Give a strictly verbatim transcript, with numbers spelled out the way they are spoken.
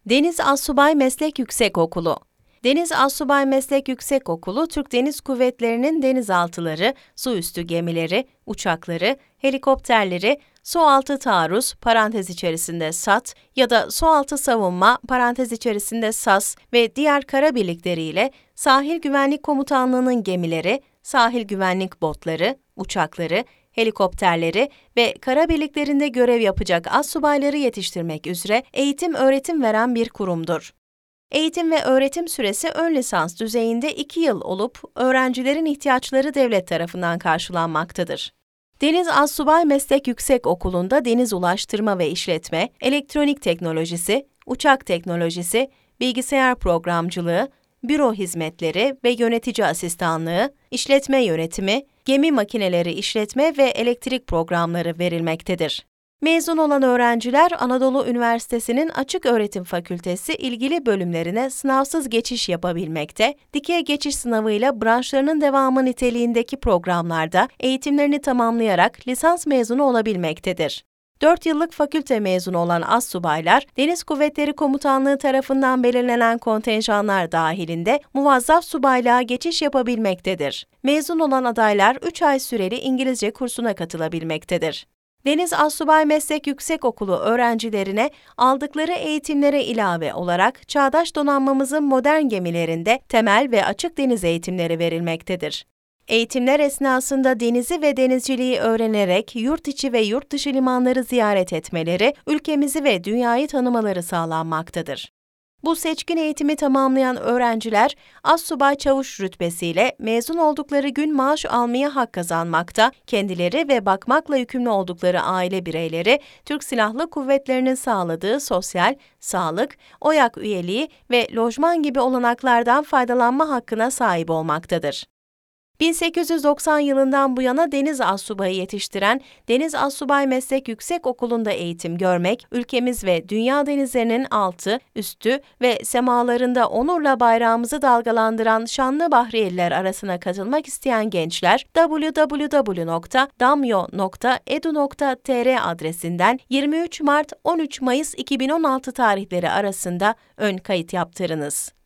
Deniz Astsubay Meslek Yüksekokulu. Deniz Astsubay Meslek Yüksekokulu, Türk Deniz Kuvvetleri'nin denizaltıları, su üstü gemileri, uçakları, helikopterleri, sualtı taarruz parantez içerisinde SAT ya da sualtı savunma parantez içerisinde SAS ve diğer kara birlikleriyle Sahil Güvenlik Komutanlığı'nın gemileri, sahil güvenlik botları, uçakları, helikopterleri ve kara birliklerinde görev yapacak astsubayları yetiştirmek üzere eğitim öğretim veren bir kurumdur. Eğitim ve öğretim süresi ön lisans düzeyinde iki yıl olup, öğrencilerin ihtiyaçları devlet tarafından karşılanmaktadır. Deniz Astsubay Meslek Yüksekokulu'nda deniz ulaştırma ve işletme, elektronik teknolojisi, uçak teknolojisi, bilgisayar programcılığı, büro hizmetleri ve yönetici asistanlığı, işletme yönetimi, gemi makineleri işletme ve elektrik programları verilmektedir. Mezun olan öğrenciler Anadolu Üniversitesi'nin Açıköğretim Fakültesi ilgili bölümlerine sınavsız geçiş yapabilmekte, dikey geçiş sınavıyla branşlarının devamı niteliğindeki programlarda eğitimlerini tamamlayarak lisans mezunu olabilmektedir. dört yıllık fakülte mezunu olan astsubaylar, Deniz Kuvvetleri Komutanlığı tarafından belirlenen kontenjanlar dahilinde muvazzaf subaylığa geçiş yapabilmektedir. Mezun olan adaylar üç ay süreli İngilizce kursuna katılabilmektedir. Deniz Astsubay Meslek Yüksekokulu öğrencilerine aldıkları eğitimlere ilave olarak çağdaş donanmamızın modern gemilerinde temel ve açık deniz eğitimleri verilmektedir. Eğitimler esnasında denizi ve denizciliği öğrenerek yurt içi ve yurt dışı limanları ziyaret etmeleri, ülkemizi ve dünyayı tanımaları sağlanmaktadır. Bu seçkin eğitimi tamamlayan öğrenciler, astsubay çavuş rütbesiyle mezun oldukları gün maaş almaya hak kazanmakta, kendileri ve bakmakla yükümlü oldukları aile bireyleri, Türk Silahlı Kuvvetleri'nin sağladığı sosyal, sağlık, OYAK üyeliği ve lojman gibi olanaklardan faydalanma hakkına sahip olmaktadır. bin sekiz yüz doksan yılından bu yana deniz astsubayı yetiştiren Deniz Astsubay Meslek Yüksekokulu'nda eğitim görmek, ülkemiz ve dünya denizlerinin altı, üstü ve semalarında onurla bayrağımızı dalgalandıran şanlı Bahriyeliler arasına katılmak isteyen gençler, double-u double-u double-u nokta damyo nokta edu nokta tr adresinden yirmi üç Mart - on üç Mayıs iki bin on altı tarihleri arasında ön kayıt yaptırınız.